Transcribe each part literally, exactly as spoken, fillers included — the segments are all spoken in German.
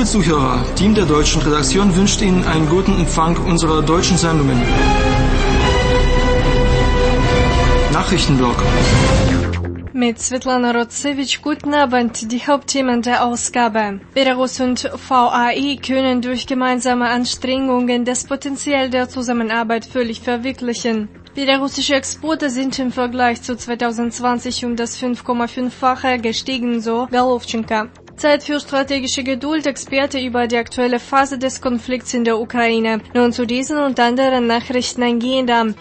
Liebe Zuhörer, Team der deutschen Redaktion wünscht Ihnen einen guten Empfang unserer deutschen Sendungen. Nachrichtenblock. Mit Svetlana Rotsevich, guten Abend, die Hauptthemen der Ausgabe. Belarus und V A I können durch gemeinsame Anstrengungen das Potenzial der Zusammenarbeit völlig verwirklichen. Belarussische Exporte sind im Vergleich zu zweitausendzwanzig um das fünf Komma fünf-fache gestiegen, so Golovchenko. Zeit für strategische Geduld, Experte über die aktuelle Phase des Konflikts in der Ukraine. Nun zu diesen und anderen Nachrichten eingehender.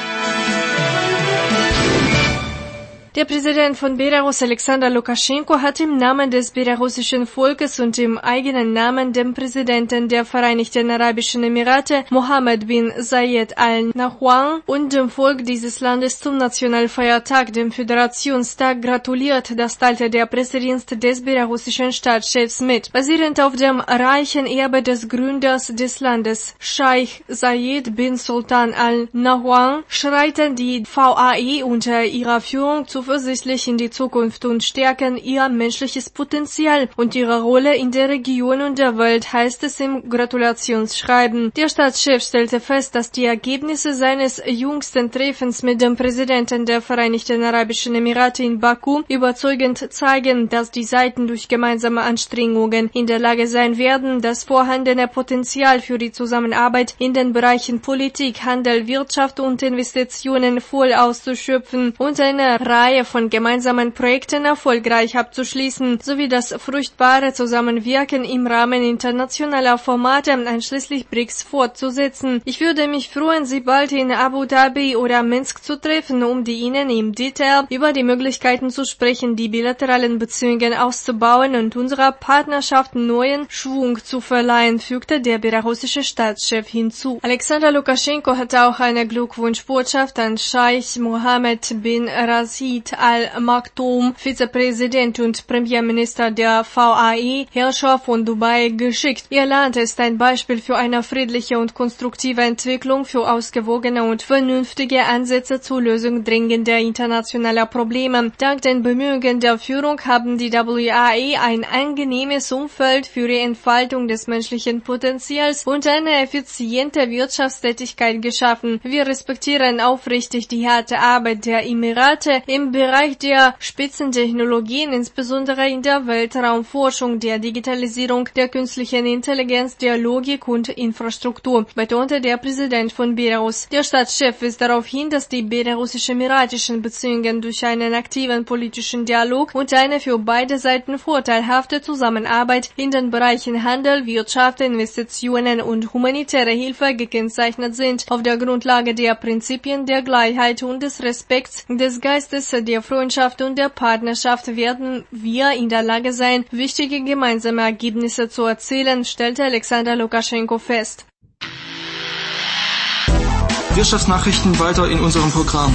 Der Präsident von Belarus, Alexander Lukaschenko, hat im Namen des belarussischen Volkes und im eigenen Namen dem Präsidenten der Vereinigten Arabischen Emirate, Mohammed bin Zayed Al Nahyan, und dem Volk dieses Landes zum Nationalfeiertag, dem Föderationstag, gratuliert. Das teilte der Pressedienst des belarussischen Staatschefs mit. Basierend auf dem reichen Erbe des Gründers des Landes, Scheich Zayed bin Sultan Al Nahyan, schreiten die V A I unter ihrer Führung zuversichtlich in die Zukunft und stärken ihr menschliches Potenzial und ihre Rolle in der Region und der Welt, heißt es im Gratulationsschreiben. Der Staatschef stellte fest, dass die Ergebnisse seines jüngsten Treffens mit dem Präsidenten der Vereinigten Arabischen Emirate in Baku überzeugend zeigen, dass die Seiten durch gemeinsame Anstrengungen in der Lage sein werden, das vorhandene Potenzial für die Zusammenarbeit in den Bereichen Politik, Handel, Wirtschaft und Investitionen voll auszuschöpfen und eine Reihe von gemeinsamen Projekten erfolgreich abzuschließen, sowie das fruchtbare Zusammenwirken im Rahmen internationaler Formate, einschließlich B R I C S, fortzusetzen. Ich würde mich freuen, Sie bald in Abu Dhabi oder Minsk zu treffen, um die Ihnen im Detail über die Möglichkeiten zu sprechen, die bilateralen Beziehungen auszubauen und unserer Partnerschaft neuen Schwung zu verleihen, fügte der belarussische Staatschef hinzu. Alexander Lukaschenko hatte auch eine Glückwunschbotschaft an Scheich Mohammed bin Rashid Al Maktoum, Vizepräsident und Premierminister der V A I, Herrscher von Dubai, geschickt. Ihr Land ist ein Beispiel für eine friedliche und konstruktive Entwicklung, für ausgewogene und vernünftige Ansätze zur Lösung dringender internationaler Probleme. Dank den Bemühungen der Führung haben die W A I ein angenehmes Umfeld für die Entfaltung des menschlichen Potenzials und eine effiziente Wirtschaftstätigkeit geschaffen. Wir respektieren aufrichtig die harte Arbeit der Emirate im Bereich der Spitzentechnologien, insbesondere in der Weltraumforschung, der Digitalisierung, der künstlichen Intelligenz, der Logik und Infrastruktur, betonte der Präsident von Belarus. Der Staatschef wies darauf hin, dass die belarussisch-emiratischen Beziehungen durch einen aktiven politischen Dialog und eine für beide Seiten vorteilhafte Zusammenarbeit in den Bereichen Handel, Wirtschaft, Investitionen und humanitäre Hilfe gekennzeichnet sind. Auf der Grundlage der Prinzipien der Gleichheit und des Respekts, des Geistes der Freundschaft und der Partnerschaft werden wir in der Lage sein, wichtige gemeinsame Ergebnisse zu erzielen, stellte Alexander Lukaschenko fest. Wirtschaftsnachrichten weiter in unserem Programm.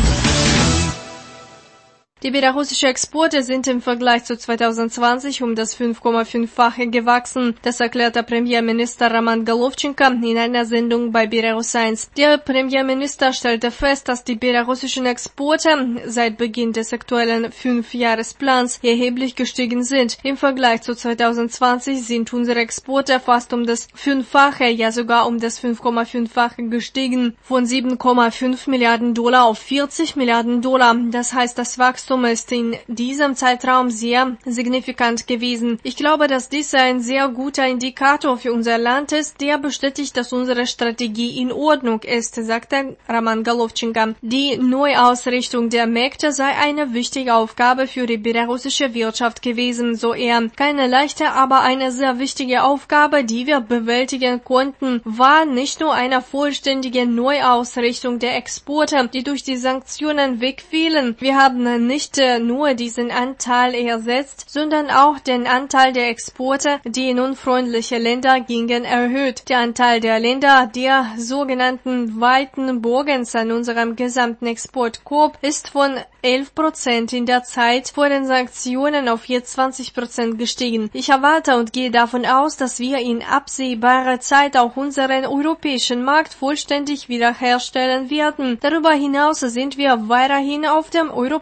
Die belarussischen Exporte sind im Vergleich zu zweitausendzwanzig um das fünf Komma fünf-fache gewachsen. Das erklärte Premierminister Roman Golovchenko in einer Sendung bei Belarus eins. Der Premierminister stellte fest, dass die belarussischen Exporte seit Beginn des aktuellen Fünfjahresplans erheblich gestiegen sind. Im Vergleich zu zweitausendzwanzig sind unsere Exporte fast um das Fünffache, ja sogar um das fünf Komma fünf-fache gestiegen. Von sieben Komma fünf Milliarden Dollar auf vierzig Milliarden Dollar. Das heißt, das Wachstum ist in diesem Zeitraum sehr signifikant gewesen. Ich glaube, dass dies ein sehr guter Indikator für unser Land ist, der bestätigt, dass unsere Strategie in Ordnung ist, sagte Roman Golovchenko. Die Neuausrichtung der Märkte sei eine wichtige Aufgabe für die belarussische Wirtschaft gewesen, so er. Keine leichte, aber eine sehr wichtige Aufgabe, die wir bewältigen konnten, war nicht nur eine vollständige Neuausrichtung der Exporte, die durch die Sanktionen wegfielen. Wir haben nicht nur diesen Anteil ersetzt, sondern auch den Anteil der Exporte, die in unfreundliche Länder gingen, erhöht. Der Anteil der Länder der sogenannten weiten Bogens an unserem gesamten Exportkorb ist von elf Prozent in der Zeit vor den Sanktionen auf jetzt zwanzig Prozent gestiegen. Ich erwarte und gehe davon aus, dass wir in absehbarer Zeit auch unseren europäischen Markt vollständig wiederherstellen werden. Darüber hinaus sind wir weiterhin auf dem europäischen Markt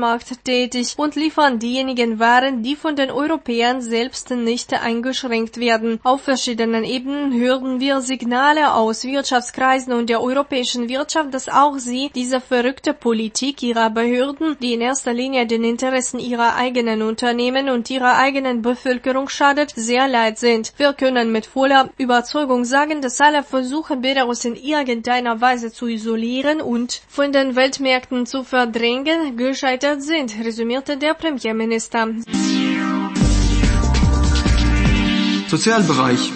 Weltmarkt tätig und liefern diejenigen Waren, die von den Europäern selbst nicht eingeschränkt werden. Auf verschiedenen Ebenen hören wir Signale aus Wirtschaftskreisen und der europäischen Wirtschaft, dass auch sie diese verrückte Politik ihrer Behörden, die in erster Linie den Interessen ihrer eigenen Unternehmen und ihrer eigenen Bevölkerung schadet, sehr leid sind. Wir können mit voller Überzeugung sagen, dass alle Versuche, Belarus in irgendeiner Weise zu isolieren und von den Weltmärkten zu verdrängen, gescheitert sind, resümierte der Premierminister. Sozialbereich.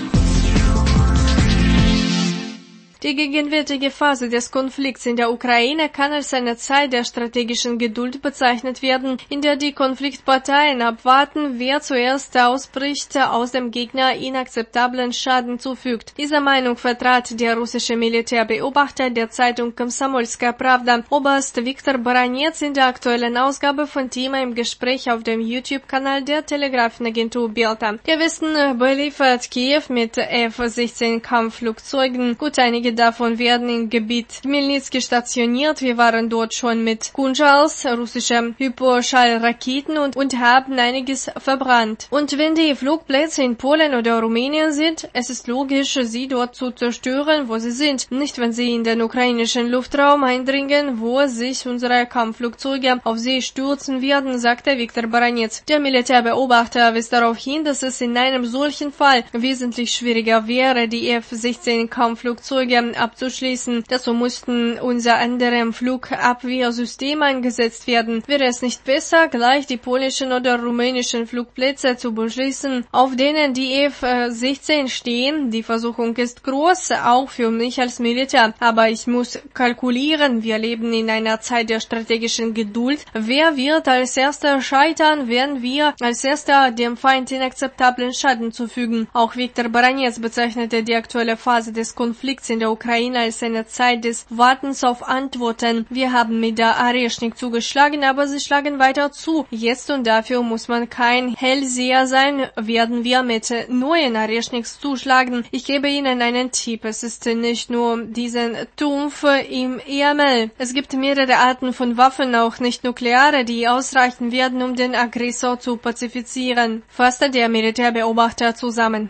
Die gegenwärtige Phase des Konflikts in der Ukraine kann als eine Zeit der strategischen Geduld bezeichnet werden, in der die Konfliktparteien abwarten, wer zuerst ausbricht, aus dem Gegner inakzeptablen Schaden zufügt. Diese Meinung vertrat der russische Militärbeobachter der Zeitung Komsomolskaja Prawda, Oberst Viktor Baranets, in der aktuellen Ausgabe von Thema im Gespräch auf dem YouTube-Kanal der Telegrafenagentur Belta. Der Westen beliefert Kiew mit F sechzehn Kampfflugzeugen. Gut, einige davon werden im Gebiet Chmelnyzki stationiert. Wir waren dort schon mit Kunjals, russische Hyperschallraketen und, und haben einiges verbrannt. Und wenn die Flugplätze in Polen oder Rumänien sind, es ist logisch, sie dort zu zerstören, wo sie sind. Nicht, wenn sie in den ukrainischen Luftraum eindringen, wo sich unsere Kampfflugzeuge auf sie stürzen werden, sagte Viktor Baranets. Der Militärbeobachter wies darauf hin, dass es in einem solchen Fall wesentlich schwieriger wäre, die F sechzehn Kampfflugzeuge abzuschließen. Dazu mussten unser anderem Flugabwehrsystem eingesetzt werden. Wäre es nicht besser, gleich die polnischen oder rumänischen Flugplätze zu beschließen, auf denen die F sechzehn stehen? Die Versuchung ist groß, auch für mich als Militär. Aber ich muss kalkulieren, wir leben in einer Zeit der strategischen Geduld. Wer wird als erster scheitern, wenn wir als erster dem Feind inakzeptablen Schaden zufügen? Auch Viktor Baranets bezeichnete die aktuelle Phase des Konflikts in der Ukraine als eine Zeit des Wartens auf Antworten. Wir haben mit der Areschnik zugeschlagen, aber sie schlagen weiter zu. Jetzt, und dafür muss man kein Hellseher sein, werden wir mit neuen Areschniks zuschlagen. Ich gebe Ihnen einen Tipp. Es ist nicht nur diesen Trumpf im Ärmel. Es gibt mehrere Arten von Waffen, auch nicht nukleare, die ausreichen werden, um den Aggressor zu pazifizieren, fasste der Militärbeobachter zusammen.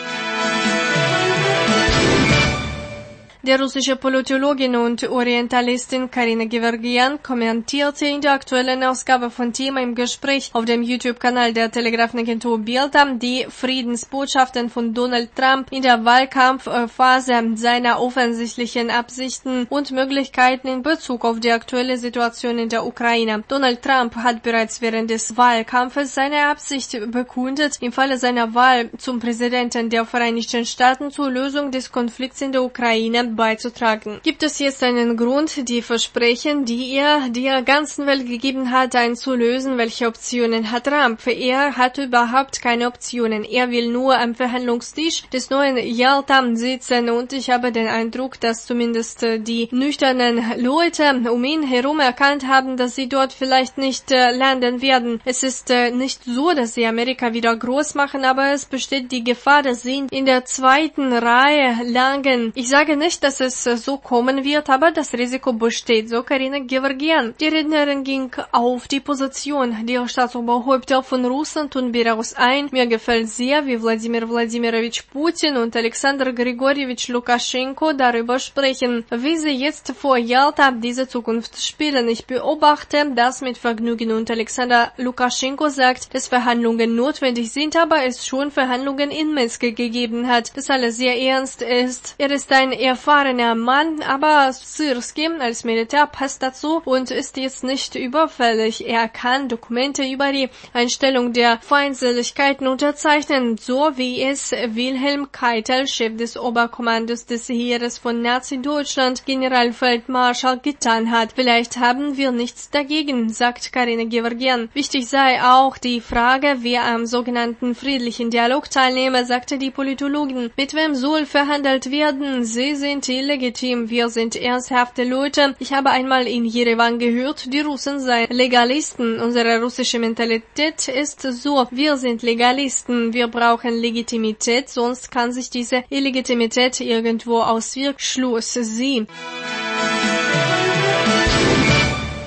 Der russische Politologin und Orientalistin Karina Gewergian kommentierte in der aktuellen Ausgabe von Thema im Gespräch auf dem YouTube-Kanal der Telegrafenagentur Belta die Friedensbotschaften von Donald Trump in der Wahlkampfphase, seiner offensichtlichen Absichten und Möglichkeiten in Bezug auf die aktuelle Situation in der Ukraine. Donald Trump hat bereits während des Wahlkampfes seine Absicht bekundet, im Falle seiner Wahl zum Präsidenten der Vereinigten Staaten zur Lösung des Konflikts in der Ukraine beizutragen. Gibt es jetzt einen Grund, die Versprechen, die er der ganzen Welt gegeben hat, einzulösen? Welche Optionen hat Trump? Er hat überhaupt keine Optionen. Er will nur am Verhandlungstisch des neuen Jalta sitzen und ich habe den Eindruck, dass zumindest die nüchternen Leute um ihn herum erkannt haben, dass sie dort vielleicht nicht äh, landen werden. Es ist äh, nicht so, dass sie Amerika wieder groß machen, aber es besteht die Gefahr, dass sie in der zweiten Reihe landen. Ich sage nicht, dass es so kommen wird, aber das Risiko besteht, so Karina Gewergian. Die Rednerin ging auf die Position der Staatsoberhäupter von Russland und Belarus ein. Mir gefällt sehr, wie Wladimir Wladimirovich Putin und Alexander Grigorjewitsch Lukaschenko darüber sprechen, wie sie jetzt vor Jalta diese Zukunft spielen. Ich beobachte das mit Vergnügen und Alexander Lukaschenko sagt, dass Verhandlungen notwendig sind, aber es schon Verhandlungen in Minsk gegeben hat. Das alles sehr ernst ist. Er ist ein erfahrener Mann, aber Syrski als Militär passt dazu und ist jetzt nicht überfällig. Er kann Dokumente über die Einstellung der Feindseligkeiten unterzeichnen, so wie es Wilhelm Keitel, Chef des Oberkommandos des Heeres von Nazi-Deutschland, Generalfeldmarschall, getan hat. Vielleicht haben wir nichts dagegen, sagt Karina Gewergian. Wichtig sei auch die Frage, wer am sogenannten friedlichen Dialog teilnehme, sagte die Politologin. Mit wem soll verhandelt werden? Sie sind illegitim, wir sind ernsthafte Leute. Ich habe einmal in Jerewan gehört, die Russen seien Legalisten. Unsere russische Mentalität ist so, wir sind Legalisten, wir brauchen Legitimität, sonst kann sich diese Illegitimität irgendwo auswirken. Schluss, sie.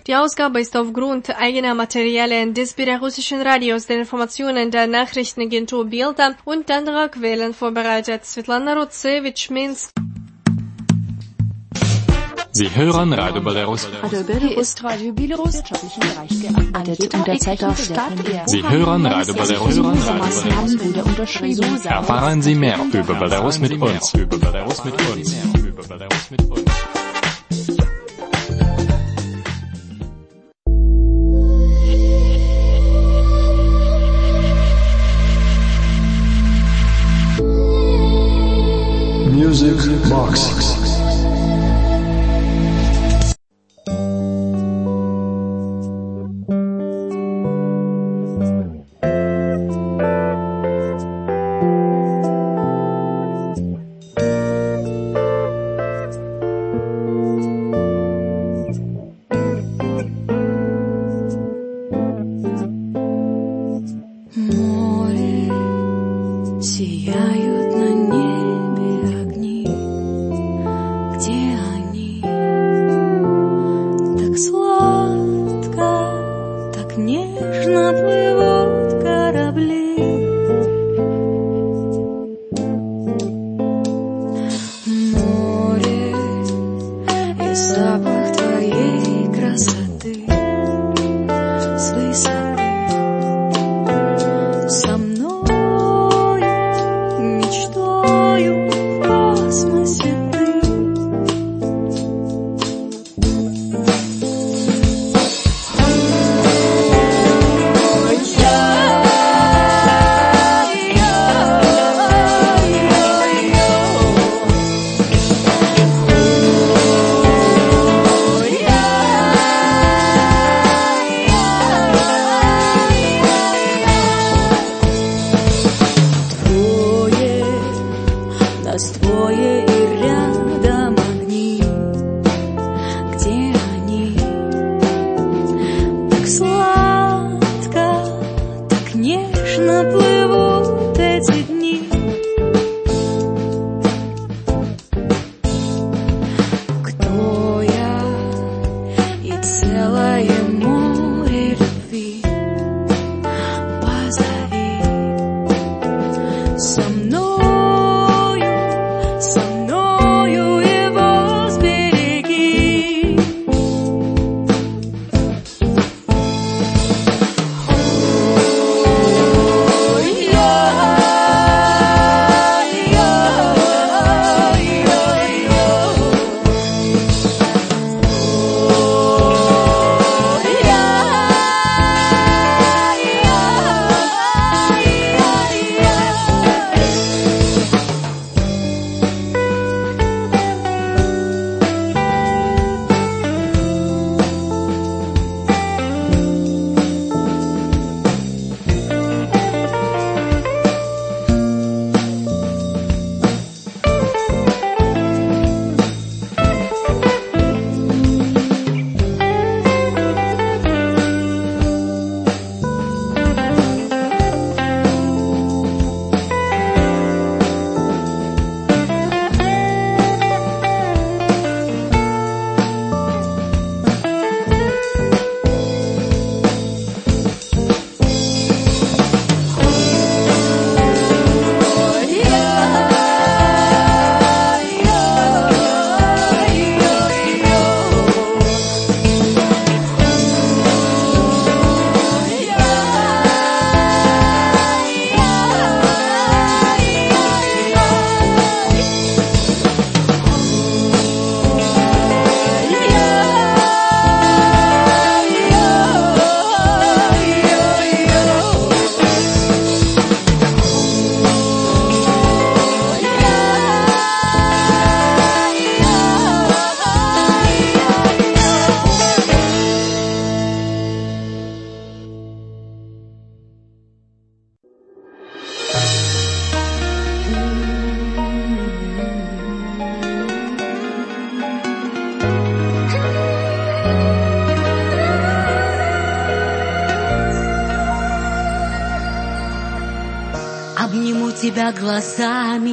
Die Ausgabe ist aufgrund eigener Materialien des belarussischen Radios, den Informationen der Nachrichtenagentur Bilda und anderer Quellen vorbereitet. Svetlana Rotsevich, Minsk. Sie hören Radio Belarus. Hier ist Radio Belarus. Wirtschaftlichen Bereich gearbeitet und derzeit auf Start. Sie hören Radio Belarus. Maßnahmen wurde unterschrieben. Erfahren Sie mehr über Belarus mit uns. Über Belarus mit uns. Über Belarus mit uns. Music Box. Обниму тебя глазами,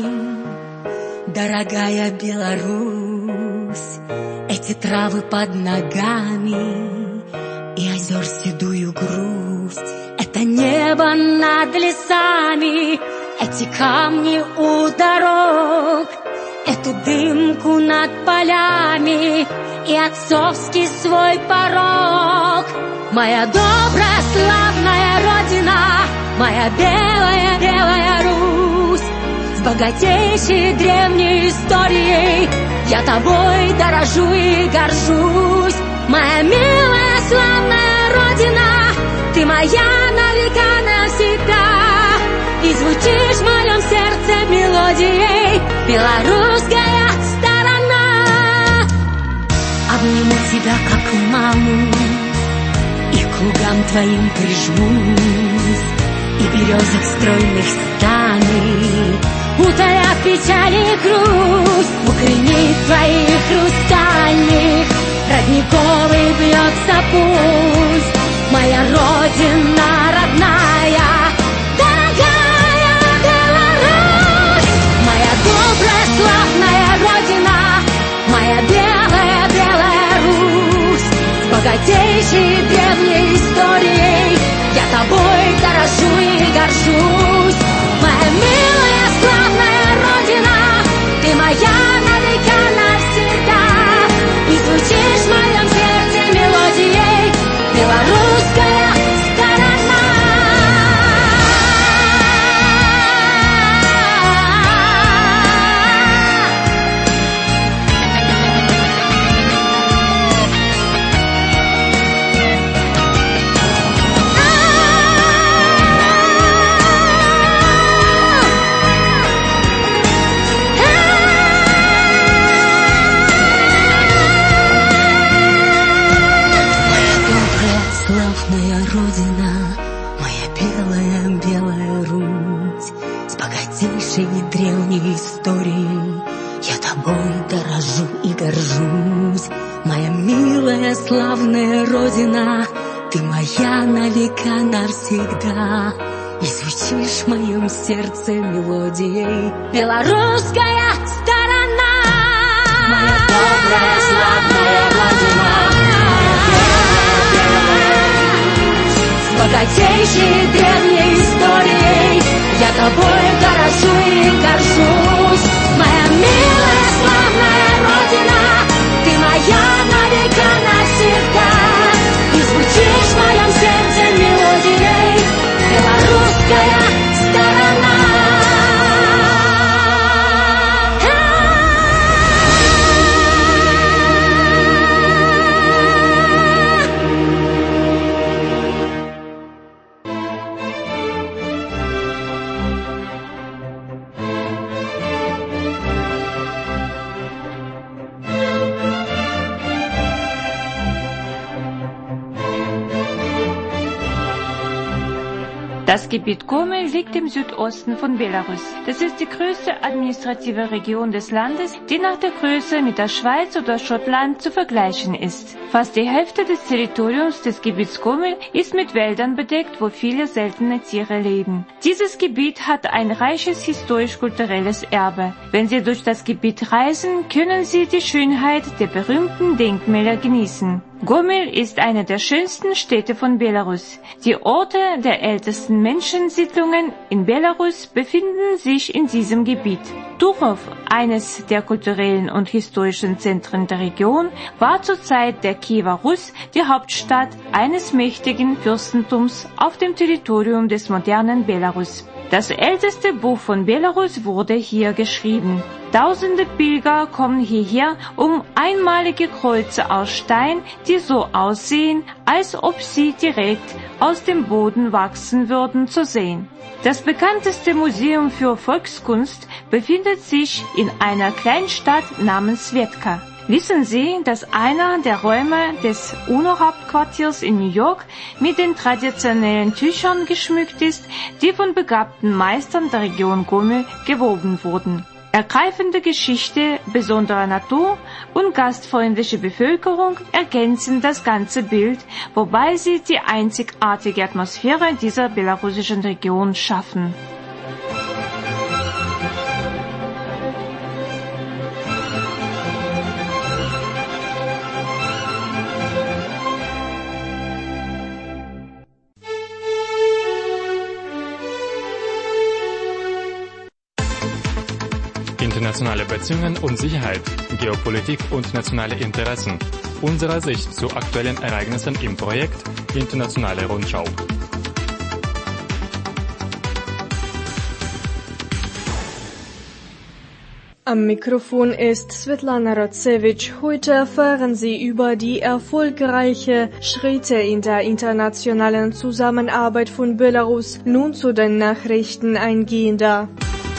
дорогая Беларусь. Эти травы под ногами и озер седую грусть. Это небо над лесами, эти камни у дорог, эту дымку над полями и отцовский свой порог. Моя добрая, славная Родина, моя белая, белая Русь, с богатейшей древней историей я тобой дорожу и горжусь. Моя милая, славная Родина, ты моя на века навсегда, и звучишь в моем сердце мелодией белорусская сторона. Обниму тебя, как маму, и к лугам твоим прижмусь, и в березах стройных станет, утоля печали и грусть. У кринит твоих хрустальных родниковый бьется пусть. Моя Родина родная, дорогая Беларусь, моя добрая, славная Родина, моя белая, белая Русь, с богатейшей древней историей я тобой дорожу и горжусь. Моя милая, славная Родина, ты моя на века навсегда, и звучишь в моем сердце мелодией белорусская сторона. Родина, моя белая, белая Русь, с богатейшей древней историей я тобой дорожу и горжусь. Моя милая, славная Родина, ты моя на века навсегда, и звучишь в моем сердце мелодией белорусская сторона. Моя добрая, славная Родина, богатейшей древней историей я тобой дорожу и горжусь. Моя милая, славная Родина, ты моя на века навсегда, и звучишь в моем сердце мелодией белорусская сторона. Das Gebiet Gomel liegt im Südosten von Belarus. Das ist die größte administrative Region des Landes, die nach der Größe mit der Schweiz oder Schottland zu vergleichen ist. Fast die Hälfte des Territoriums des Gebiets Gomel ist mit Wäldern bedeckt, wo viele seltene Tiere leben. Dieses Gebiet hat ein reiches historisch-kulturelles Erbe. Wenn Sie durch das Gebiet reisen, können Sie die Schönheit der berühmten Denkmäler genießen. Gomel ist eine der schönsten Städte von Belarus. Die Orte der ältesten Menschensiedlungen in Belarus befinden sich in diesem Gebiet. Turów, eines der kulturellen und historischen Zentren der Region, war zur Zeit der Kiewer Rus die Hauptstadt eines mächtigen Fürstentums auf dem Territorium des modernen Belarus. Das älteste Buch von Belarus wurde hier geschrieben. Tausende Pilger kommen hierher, um einmalige Kreuze aus Stein, die so aussehen, als ob sie direkt aus dem Boden wachsen würden, zu sehen. Das bekannteste Museum für Volkskunst befindet sich in einer Kleinstadt namens Svetka. Wissen Sie, dass einer der Räume des UNO-Hauptquartiers in New York mit den traditionellen Tüchern geschmückt ist, die von begabten Meistern der Region Gomel gewoben wurden? Ergreifende Geschichte, besondere Natur und gastfreundliche Bevölkerung ergänzen das ganze Bild, wobei sie die einzigartige Atmosphäre dieser belarussischen Region schaffen. Internationale Beziehungen und Sicherheit, Geopolitik und nationale Interessen. Unsere Sicht zu aktuellen Ereignissen im Projekt Internationale Rundschau. Am Mikrofon ist Svetlana Rotsevich. Heute erfahren Sie über die erfolgreichen Schritte in der internationalen Zusammenarbeit von Belarus. Nun zu den Nachrichten eingehender.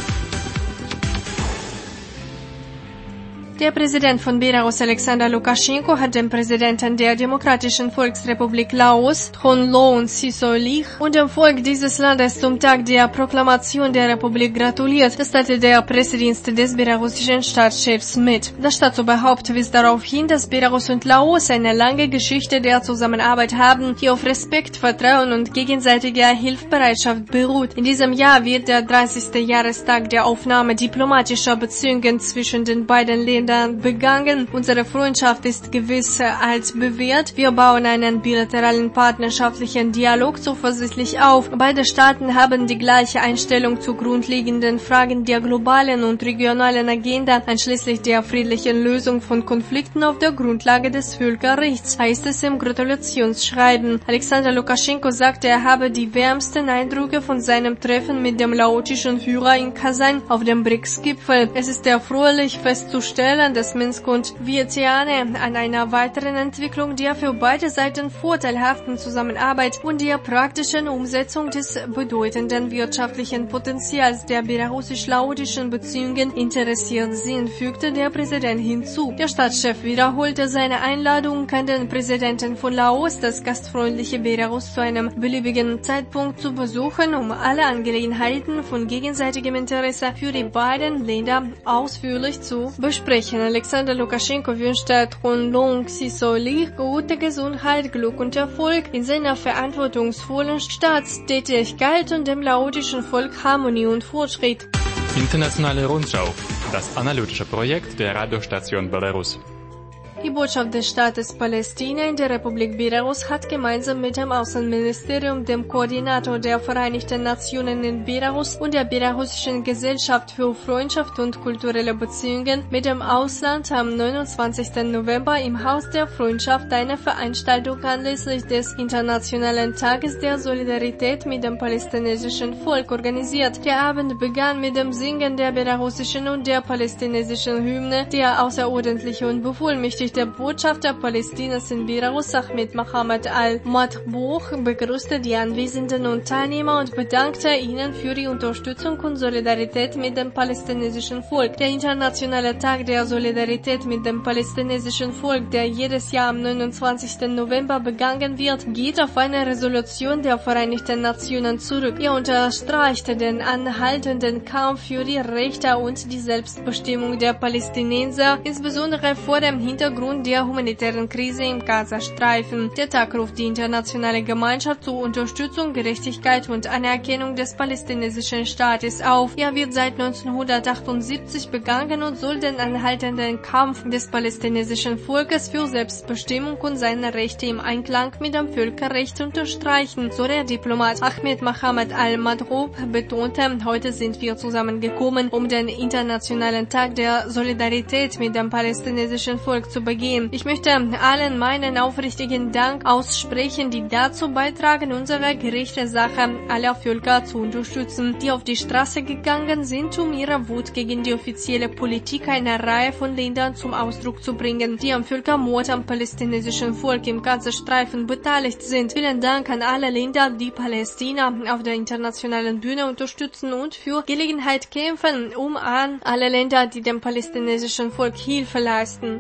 Der Präsident von Belarus, Alexander Lukaschenko, hat dem Präsidenten der Demokratischen Volksrepublik Laos, Tronlong Sisoulith, und dem Volk dieses Landes zum Tag der Proklamation der Republik gratuliert. Das teilte der Pressedienst des belarussischen Staatschefs mit. Das Staatsoberhaupt wies darauf hin, dass Belarus und Laos eine lange Geschichte der Zusammenarbeit haben, die auf Respekt, Vertrauen und gegenseitiger Hilfsbereitschaft beruht. In diesem Jahr wird der dreißigste Jahrestag der Aufnahme diplomatischer Beziehungen zwischen den beiden Ländern begangen. Unsere Freundschaft ist gewiss als bewährt. Wir bauen einen bilateralen partnerschaftlichen Dialog zuversichtlich auf. Beide Staaten haben die gleiche Einstellung zu grundlegenden Fragen der globalen und regionalen Agenda, einschließlich der friedlichen Lösung von Konflikten auf der Grundlage des Völkerrechts, heißt es im Gratulationsschreiben. Alexander Lukaschenko sagte, er habe die wärmsten Eindrücke von seinem Treffen mit dem laotischen Führer in Kasan auf dem B R I C S-Gipfel. Es ist erfreulich festzustellen, dass Minsk und Vientiane an einer weiteren Entwicklung der für beide Seiten vorteilhaften Zusammenarbeit und der praktischen Umsetzung des bedeutenden wirtschaftlichen Potenzials der belarussisch-laotischen Beziehungen interessiert sind, fügte der Präsident hinzu. Der Staatschef wiederholte seine Einladung an den Präsidenten von Laos, das gastfreundliche Belarus zu einem beliebigen Zeitpunkt zu besuchen, um alle Angelegenheiten von gegenseitigem Interesse für die beiden Länder ausführlich zu besprechen. Alexander Lukaschenko wünschte Tronlong Sisoulith gute Gesundheit, Glück und Erfolg in seiner verantwortungsvollen Staatstätigkeit und dem laotischen Volk Harmonie und Fortschritt. Internationale Rundschau, das analytische Projekt der Radiostation Belarus. Die Botschaft des Staates Palästina in der Republik Belarus hat gemeinsam mit dem Außenministerium, dem Koordinator der Vereinigten Nationen in Belarus und der belarussischen Gesellschaft für Freundschaft und kulturelle Beziehungen mit dem Ausland am neunundzwanzigsten November im Haus der Freundschaft eine Veranstaltung anlässlich des Internationalen Tages der Solidarität mit dem palästinensischen Volk organisiert. Der Abend begann mit dem Singen der belarussischen und der palästinensischen Hymne. Der außerordentliche und bevollmächtigte der Botschafter Palästinas in Belarus, Ahmed Mohammed al-Matbouch, begrüßte die Anwesenden und Teilnehmer und bedankte ihnen für die Unterstützung und Solidarität mit dem palästinensischen Volk. Der internationale Tag der Solidarität mit dem palästinensischen Volk, der jedes Jahr am neunundzwanzigsten November begangen wird, geht auf eine Resolution der Vereinigten Nationen zurück. Er unterstreicht den anhaltenden Kampf für die Rechte und die Selbstbestimmung der Palästinenser, insbesondere vor dem Hintergrund der humanitären Krise im Gazastreifen. Der Tag ruft die internationale Gemeinschaft zur Unterstützung, Gerechtigkeit und Anerkennung des palästinensischen Staates auf. Er wird seit neunzehnhundertachtundsiebzig begangen und soll den anhaltenden Kampf des palästinensischen Volkes für Selbstbestimmung und seine Rechte im Einklang mit dem Völkerrecht unterstreichen, so der Diplomat Ahmed Mohammed al-Matbouch betonte. Heute sind wir zusammengekommen, um den Internationalen Tag der Solidarität mit dem palästinensischen Volk zu begehen. Ich möchte allen meinen aufrichtigen Dank aussprechen, die dazu beitragen, unsere gerechte Sache aller Völker zu unterstützen, die auf die Straße gegangen sind, um ihre Wut gegen die offizielle Politik einer Reihe von Ländern zum Ausdruck zu bringen, die am Völkermord am palästinensischen Volk im Gazastreifen beteiligt sind. Vielen Dank an alle Länder, die Palästina auf der internationalen Bühne unterstützen und für Gelegenheit kämpfen, um an alle Länder, die dem palästinensischen Volk Hilfe leisten.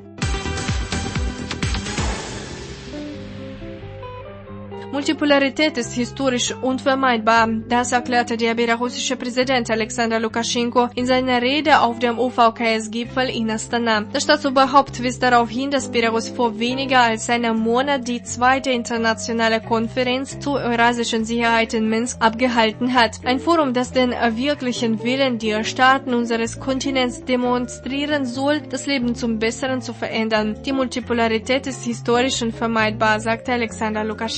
Multipolarität ist historisch unvermeidbar. Das erklärte der belarussische Präsident Alexander Lukaschenko in seiner Rede auf dem O V K S-Gipfel in Astana. Das Staatsoberhaupt wies darauf hin, dass Belarus vor weniger als einem Monat die zweite internationale Konferenz zur eurasischen Sicherheit in Minsk abgehalten hat. Ein Forum, das den wirklichen Willen der Staaten unseres Kontinents demonstrieren soll, das Leben zum Besseren zu verändern. Die Multipolarität ist historisch unvermeidbar, sagte Alexander Lukaschenko.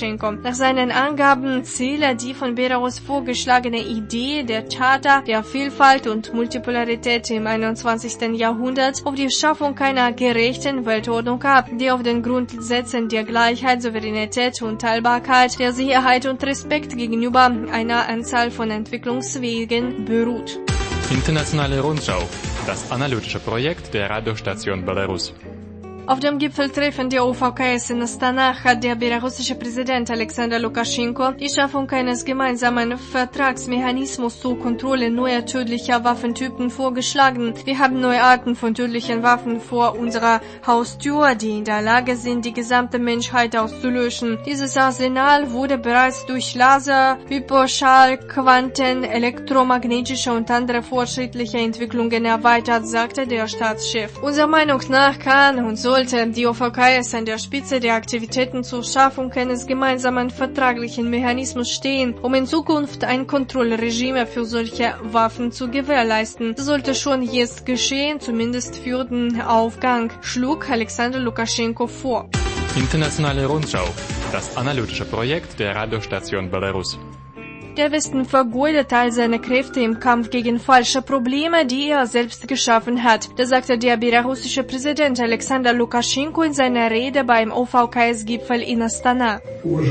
Nach seinen Angaben ziele die von Belarus vorgeschlagene Idee der Charta der Vielfalt und Multipolarität im einundzwanzigsten Jahrhundert auf die Schaffung einer gerechten Weltordnung ab, die auf den Grundsätzen der Gleichheit, Souveränität und Teilbarkeit, der Sicherheit und Respekt gegenüber einer Anzahl von Entwicklungswegen beruht. Internationale Rundschau, das analytische Projekt der Radiostation Belarus. Auf dem Gipfeltreffen der O V K S in Astana hat der belarussische Präsident Alexander Lukaschenko die Schaffung eines gemeinsamen Vertragsmechanismus zur Kontrolle neuer tödlicher Waffentypen vorgeschlagen. Wir haben neue Arten von tödlichen Waffen vor unserer Haustür, die in der Lage sind, die gesamte Menschheit auszulöschen. Dieses Arsenal wurde bereits durch Laser, Hyperschall, Quanten, elektromagnetische und andere fortschrittliche Entwicklungen erweitert, sagte der Staatschef. Unserer Meinung nach kann und soll die O V K S an der Spitze der Aktivitäten zur Schaffung eines gemeinsamen vertraglichen Mechanismus stehen, um in Zukunft ein Kontrollregime für solche Waffen zu gewährleisten. Das sollte schon jetzt geschehen, zumindest für den Aufgang, schlug Alexander Lukaschenko vor. Internationale Rundschau, das analytische Projekt der Radiostation Belarus. Der Westen vergeudet all seine Kräfte im Kampf gegen falsche Probleme, die er selbst geschaffen hat. Das sagte der belarussische Präsident Alexander Lukaschenko in seiner Rede beim O V K S-Gipfel in Astana.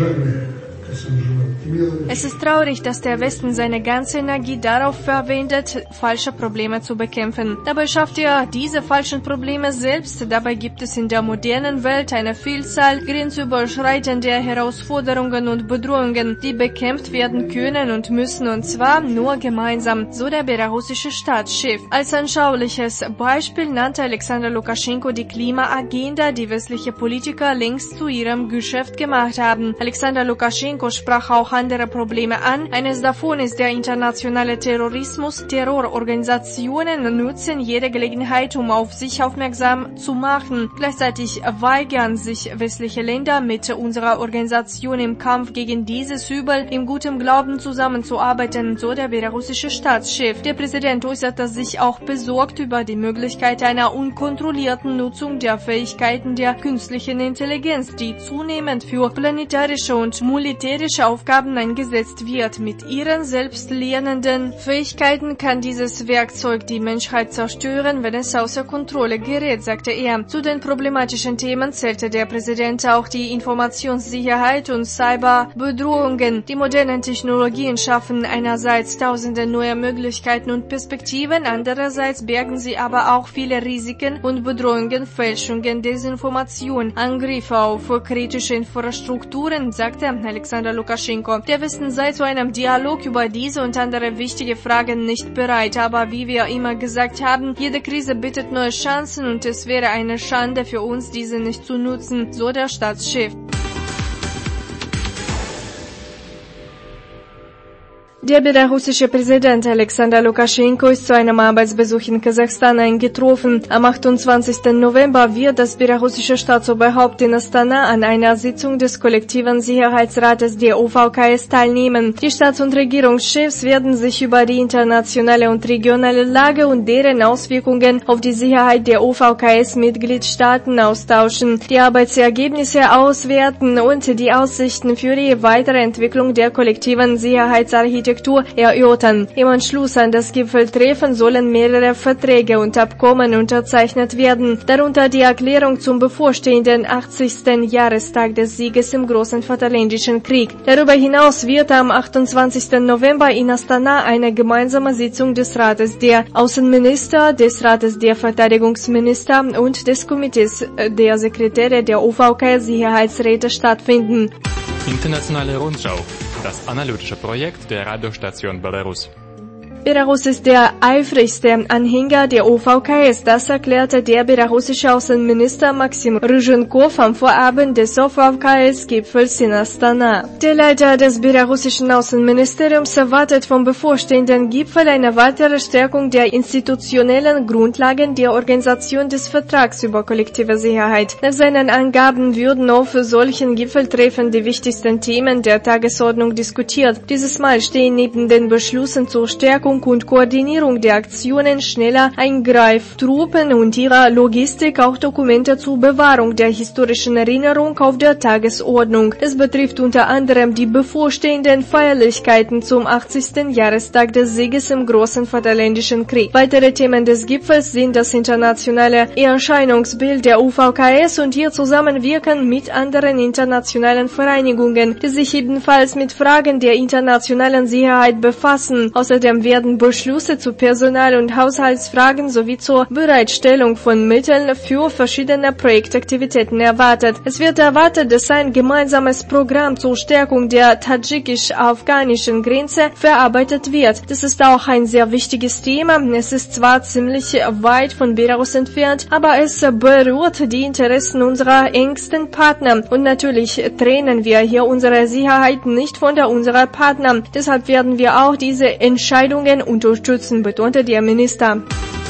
Es ist traurig, dass der Westen seine ganze Energie darauf verwendet, falsche Probleme zu bekämpfen. Dabei schafft er diese falschen Probleme selbst. Dabei gibt es in der modernen Welt eine Vielzahl grenzüberschreitender Herausforderungen und Bedrohungen, die bekämpft werden können und müssen, und zwar nur gemeinsam, so der belarussische Staatschef. Als anschauliches Beispiel nannte Alexander Lukaschenko die Klimaagenda, die westliche Politiker längst zu ihrem Geschäft gemacht haben. Alexander Lukaschenko sprach auch andere Probleme an. Eines davon ist der internationale Terrorismus. Terrororganisationen nutzen jede Gelegenheit, um auf sich aufmerksam zu machen. Gleichzeitig weigern sich westliche Länder, mit unserer Organisation im Kampf gegen dieses Übel im guten Glauben zusammenzuarbeiten, so der belarussische Staatschef. Der Präsident äußerte sich auch besorgt über die Möglichkeit einer unkontrollierten Nutzung der Fähigkeiten der künstlichen Intelligenz, die zunehmend für planetarische und militärische Aufgaben eingesetzt wird. Mit ihren selbstlernenden Fähigkeiten kann dieses Werkzeug die Menschheit zerstören, wenn es außer Kontrolle gerät, sagte er. Zu den problematischen Themen zählte der Präsident auch die Informationssicherheit und Cyberbedrohungen. Die modernen Technologien schaffen einerseits tausende neue Möglichkeiten und Perspektiven, andererseits bergen sie aber auch viele Risiken und Bedrohungen, Fälschungen, Desinformation, Angriffe auf kritische Infrastrukturen, sagte Alexander Lukaschenko. Der Westen sei zu einem Dialog über diese und andere wichtige Fragen nicht bereit, aber wie wir immer gesagt haben, jede Krise bietet neue Chancen und es wäre eine Schande für uns, diese nicht zu nutzen, so der Staatschef. Der belarussische Präsident Alexander Lukaschenko ist zu einem Arbeitsbesuch in Kasachstan eingetroffen. Am achtundzwanzigsten November wird das belarussische Staatsoberhaupt in Astana an einer Sitzung des kollektiven Sicherheitsrates der O V K S teilnehmen. Die Staats- und Regierungschefs werden sich über die internationale und regionale Lage und deren Auswirkungen auf die Sicherheit der O V K S-Mitgliedstaaten austauschen, die Arbeitsergebnisse auswerten und die Aussichten für die weitere Entwicklung der kollektiven Sicherheitsarchitektur erörtern. Im Anschluss an das Gipfeltreffen sollen mehrere Verträge und Abkommen unterzeichnet werden, darunter die Erklärung zum bevorstehenden achtzigsten Jahrestag des Sieges im Großen Vaterländischen Krieg. Darüber hinaus wird am achtundzwanzigsten November in Astana eine gemeinsame Sitzung des Rates der Außenminister, des Rates der Verteidigungsminister und des Komitees der Sekretäre der O V K S-Sicherheitsräte stattfinden. Internationale Rundschau, das analytische Projekt der Radiostation Belarus. Belarus ist der eifrigste Anhänger der O V K S, das erklärte der belarussische Außenminister Maxim Ryzhenkov am Vorabend des O V K S-Gipfels in Astana. Der Leiter des belarussischen Außenministeriums erwartet vom bevorstehenden Gipfel eine weitere Stärkung der institutionellen Grundlagen der Organisation des Vertrags über kollektive Sicherheit. Nach seinen Angaben würden auf solchen Gipfeltreffen die wichtigsten Themen der Tagesordnung diskutiert. Dieses Mal stehen neben den Beschlüssen zur Stärkung Planung und Koordinierung der Aktionen schneller eingreift, Truppen und ihrer Logistik auch Dokumente zur Bewahrung der historischen Erinnerung auf der Tagesordnung. Es betrifft unter anderem die bevorstehenden Feierlichkeiten zum achtzigsten Jahrestag des Sieges im Großen Vaterländischen Krieg. Weitere Themen des Gipfels sind das internationale Erscheinungsbild der U V K S und ihr Zusammenwirken mit anderen internationalen Vereinigungen, die sich ebenfalls mit Fragen der internationalen Sicherheit befassen. Außerdem werden Beschlüsse zu Personal- und Haushaltsfragen sowie zur Bereitstellung von Mitteln für verschiedene Projektaktivitäten erwartet. Es wird erwartet, dass ein gemeinsames Programm zur Stärkung der tadschikisch-afghanischen Grenze verarbeitet wird. Das ist auch ein sehr wichtiges Thema. Es ist zwar ziemlich weit von Belarus entfernt, aber es berührt die Interessen unserer engsten Partner. Und natürlich trennen wir hier unsere Sicherheit nicht von der unserer Partner. Deshalb werden wir auch diese Entscheidungen unterstützen, betonte der Minister.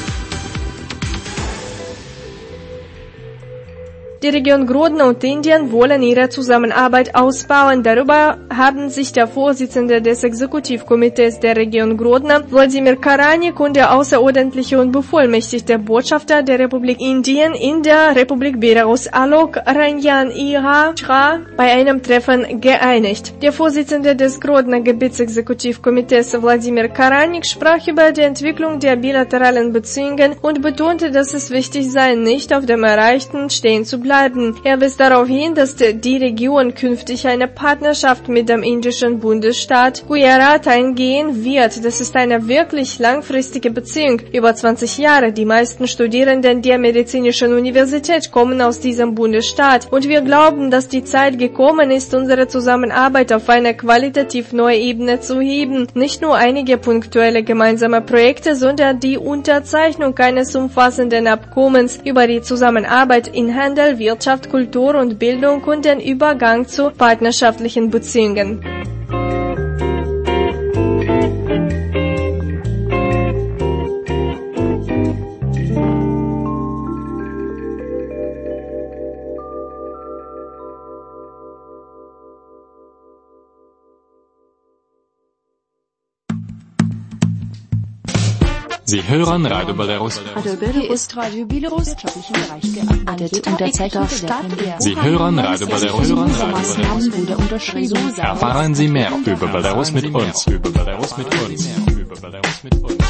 Die Region Grodno und Indien wollen ihre Zusammenarbeit ausbauen. Darüber haben sich der Vorsitzende des Exekutivkomitees der Region Grodno, Wladimir Karanik, und der außerordentliche und bevollmächtigte Botschafter der Republik Indien in der Republik Belarus, Alok Ranjan Ihra, bei einem Treffen geeinigt. Der Vorsitzende des Grodner Gebietsexekutivkomitees, Wladimir Karanik, sprach über die Entwicklung der bilateralen Beziehungen und betonte, dass es wichtig sei, nicht auf dem Erreichten stehen zu bleiben. Er wies darauf hin, dass die Region künftig eine Partnerschaft mit dem indischen Bundesstaat Gujarat eingehen wird. Das ist eine wirklich langfristige Beziehung. Über zwanzig Jahre. Die meisten Studierenden der medizinischen Universität kommen aus diesem Bundesstaat. Und wir glauben, dass die Zeit gekommen ist, unsere Zusammenarbeit auf eine qualitativ neue Ebene zu heben. Nicht nur einige punktuelle gemeinsame Projekte, sondern die Unterzeichnung eines umfassenden Abkommens über die Zusammenarbeit in Handel, Wirtschaft, Kultur und Bildung und den Übergang zu partnerschaftlichen Beziehungen. Sie hören Radio Belarus. Hier ist Radio Belarus wirtschaftlichen Bereich gearbeitet und derzeit auch Stadt. Sie hören Radio Belarus. Maßnahmen wurde unterschrieben. Erfahren Sie mehr über Belarus mit uns. Über Belarus mit uns. Über Belarus mit uns.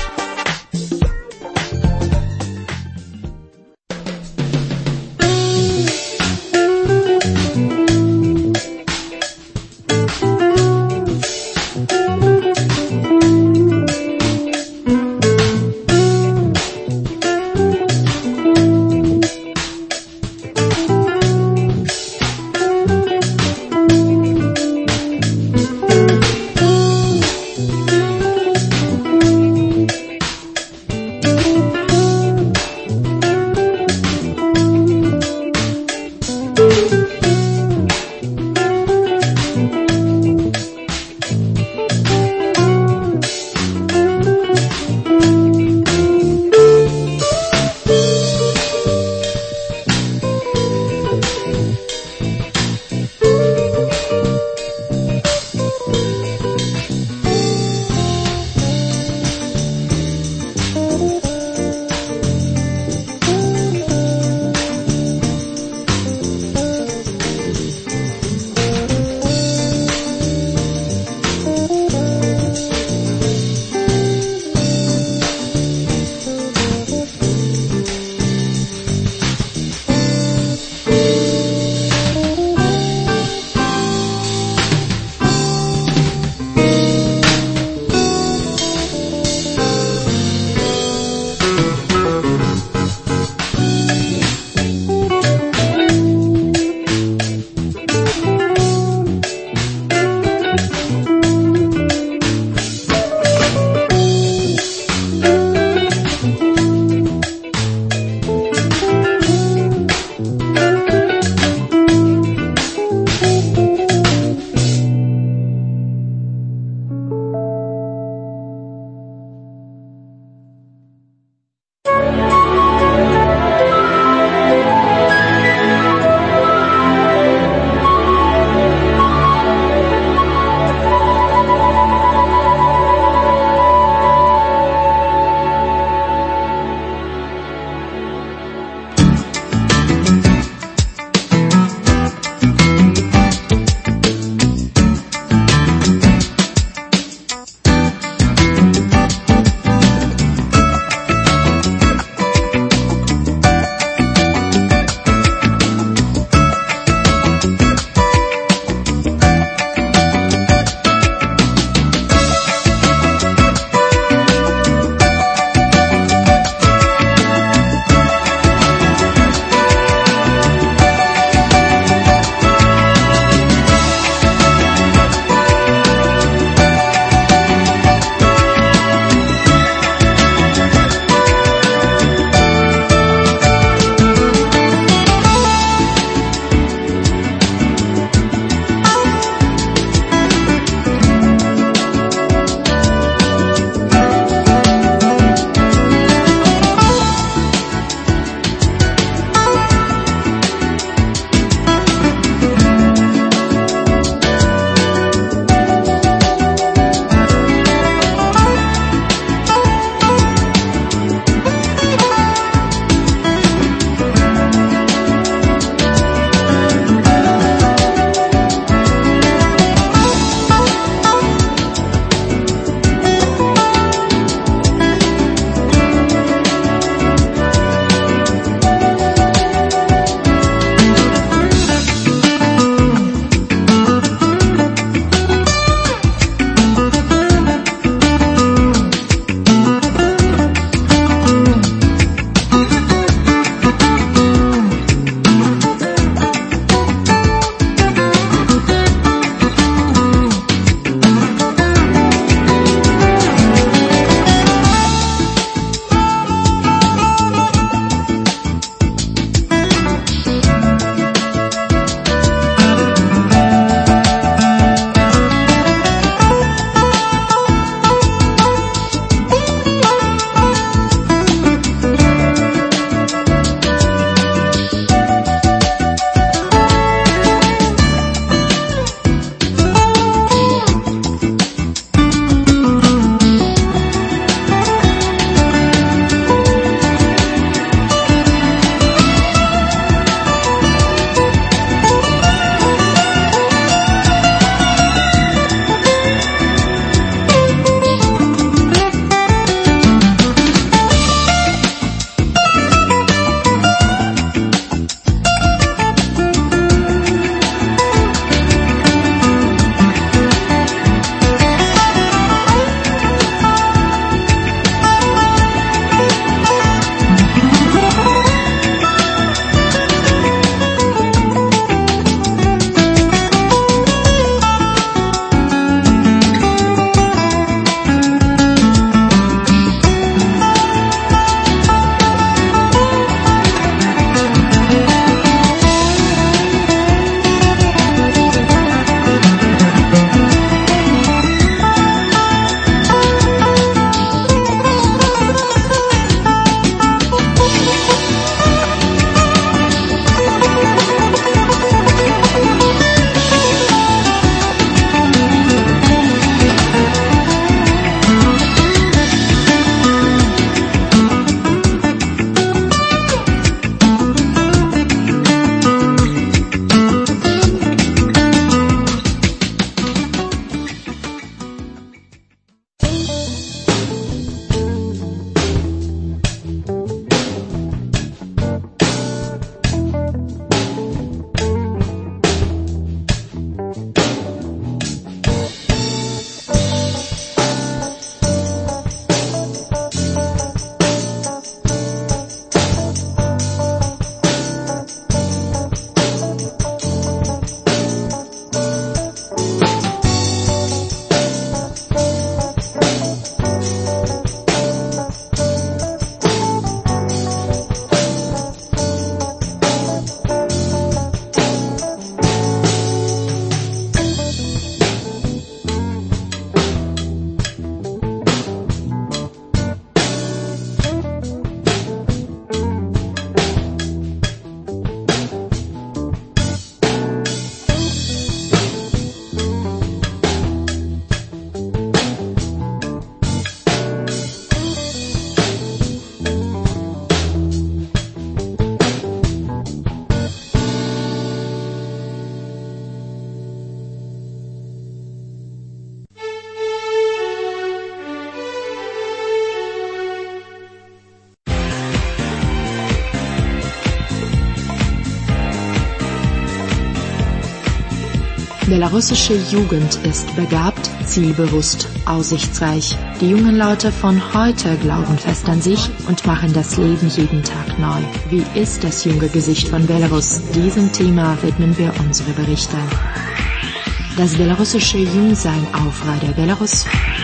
Belarussische Jugend ist begabt, zielbewusst, aussichtsreich. Die jungen Leute von heute glauben fest an sich und machen das Leben jeden Tag neu. Wie ist das junge Gesicht von Belarus? Diesem Thema widmen wir unsere Berichte. Das belarussische Jungsein auf Radio Belarus.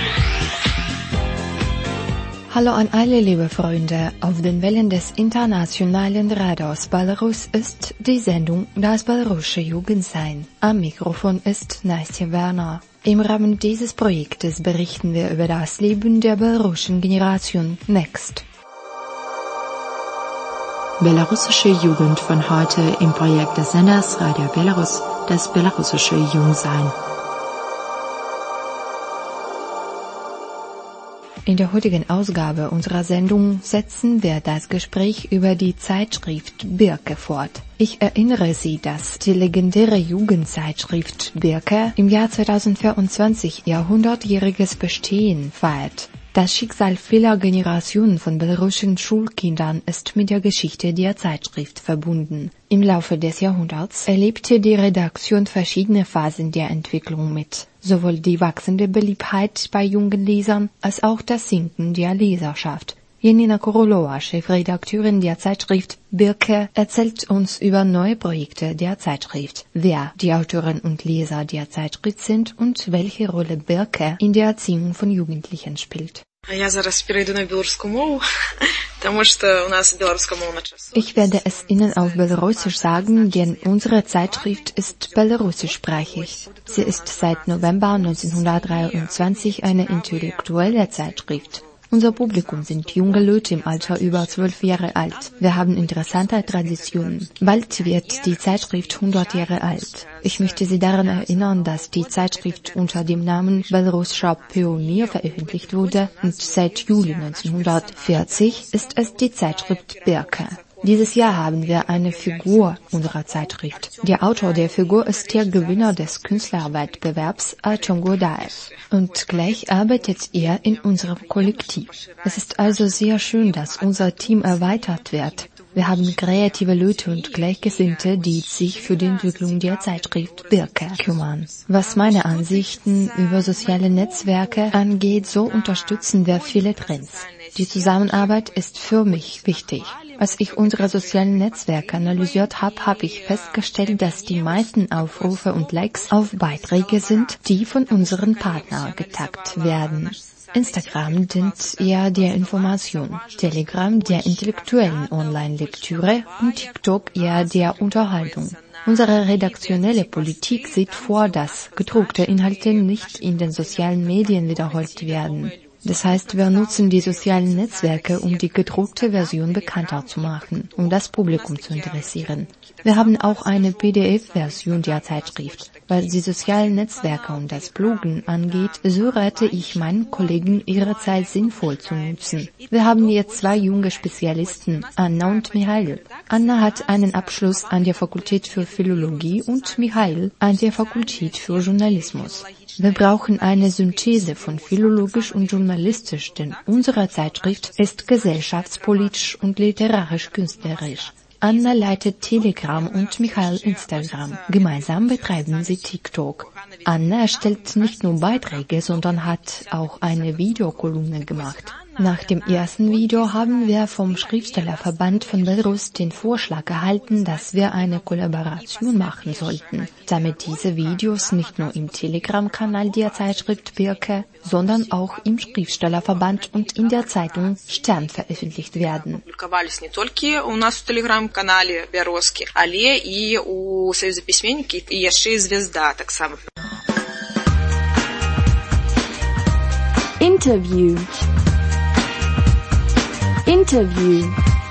Hallo an alle liebe Freunde, auf den Wellen des internationalen Radios Belarus ist die Sendung Das belarussische Jugendsein. Am Mikrofon ist Nastja Werner. Im Rahmen dieses Projektes berichten wir über das Leben der belarussischen Generation Next. Belarussische Jugend von heute im Projekt des Senders Radio Belarus, das belarussische Jungsein. In der heutigen Ausgabe unserer Sendung setzen wir das Gespräch über die Zeitschrift Birke fort. Ich erinnere Sie, dass die legendäre Jugendzeitschrift Birke im Jahr zweitausendvierundzwanzig ihr hundertjähriges Bestehen feiert. Das Schicksal vieler Generationen von belarussischen Schulkindern ist mit der Geschichte der Zeitschrift verbunden. Im Laufe des Jahrhunderts erlebte die Redaktion verschiedene Phasen der Entwicklung mit. Sowohl die wachsende Beliebtheit bei jungen Lesern als auch das Sinken der Leserschaft. Janina Korolova, Chefredakteurin der Zeitschrift Birke, erzählt uns über neue Projekte der Zeitschrift, wer die Autoren und Leser der Zeitschrift sind und welche Rolle Birke in der Erziehung von Jugendlichen spielt. Ich werde es Ihnen auf Belarusisch sagen, denn unsere Zeitschrift ist belarussischsprachig. Sie ist seit November neunzehnhundertdreiundzwanzig eine intellektuelle Zeitschrift. Unser Publikum sind junge Leute im Alter über zwölf Jahre alt. Wir haben interessante Traditionen. Bald wird die Zeitschrift hundert Jahre alt. Ich möchte Sie daran erinnern, dass die Zeitschrift unter dem Namen Belarussischer Pionier veröffentlicht wurde und seit Juli neunzehnhundertvierzig ist es die Zeitschrift Birke. Dieses Jahr haben wir eine Figur unserer Zeitschrift. Der Autor der Figur ist der Gewinner des Künstlerwettbewerbs Artyom Godaev. Und gleich arbeitet er in unserem Kollektiv. Es ist also sehr schön, dass unser Team erweitert wird. Wir haben kreative Leute und Gleichgesinnte, die sich für die Entwicklung der Zeitschrift Birke kümmern. Was meine Ansichten über soziale Netzwerke angeht, so unterstützen wir viele Trends. Die Zusammenarbeit ist für mich wichtig. Als ich unsere sozialen Netzwerke analysiert habe, habe ich festgestellt, dass die meisten Aufrufe und Likes auf Beiträge sind, die von unseren Partnern getaggt werden. Instagram dient eher der Information, Telegram der intellektuellen Online-Lektüre und TikTok eher der Unterhaltung. Unsere redaktionelle Politik sieht vor, dass gedruckte Inhalte nicht in den sozialen Medien wiederholt werden. Das heißt, wir nutzen die sozialen Netzwerke, um die gedruckte Version bekannter zu machen, um das Publikum zu interessieren. Wir haben auch eine P D F-Version der Zeitschrift. Was die sozialen Netzwerke und das Bloggen angeht, so rate ich meinen Kollegen, ihre Zeit sinnvoll zu nutzen. Wir haben jetzt zwei junge Spezialisten, Anna und Michail. Anna hat einen Abschluss an der Fakultät für Philologie und Michail an der Fakultät für Journalismus. Wir brauchen eine Synthese von philologisch und journalistisch, denn unsere Zeitschrift ist gesellschaftspolitisch und literarisch-künstlerisch. Anna leitet Telegram und Michail Instagram. Gemeinsam betreiben sie TikTok. Anna erstellt nicht nur Beiträge, sondern hat auch eine Videokolumne gemacht. Nach dem ersten Video haben wir vom Schriftstellerverband von Belarus den Vorschlag erhalten, dass wir eine Kollaboration machen sollten, damit diese Videos nicht nur im Telegram-Kanal der Zeitschrift Birke, sondern auch im Schriftstellerverband und in der Zeitung Stern veröffentlicht werden. Interview. Interview.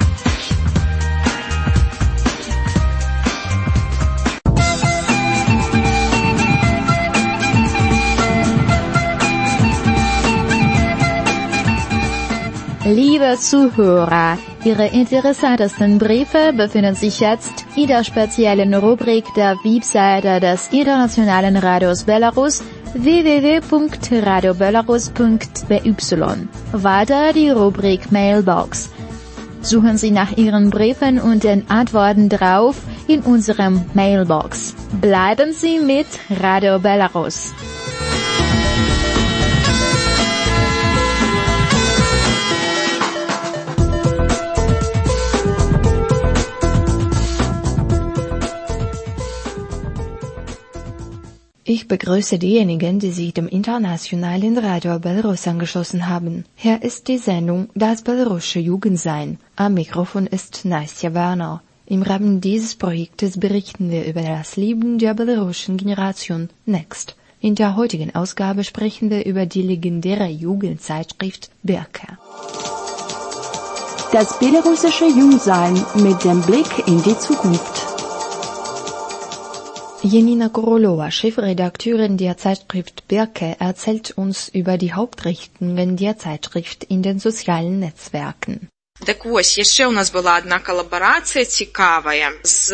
Liebe Zuhörer, Ihre interessantesten Briefe befinden sich jetzt in der speziellen Rubrik der Webseite des Internationalen Radios Belarus w w w punkt radio belarus punkt b y. Weiter die Rubrik Mailbox. Suchen Sie nach Ihren Briefen und den Antworten drauf in unserem Mailbox. Bleiben Sie mit Radio Belarus. Ich begrüße diejenigen, die sich dem internationalen Radio Belarus angeschlossen haben. Hier ist die Sendung Das Belarusische Jugendsein. Am Mikrofon ist Nastja Werner. Im Rahmen dieses Projektes berichten wir über das Leben der belarussischen Generation Next. In der heutigen Ausgabe sprechen wir über die legendäre Jugendzeitschrift Birke. Das belarussische Jungsein mit dem Blick in die Zukunft. Janina Korolova, Chefredakteurin der Zeitschrift Birke, erzählt uns über die Hauptrichtungen der Zeitschrift in den sozialen Netzwerken. Так ось, яшчэ ў нас была одна коллаборация цікавая з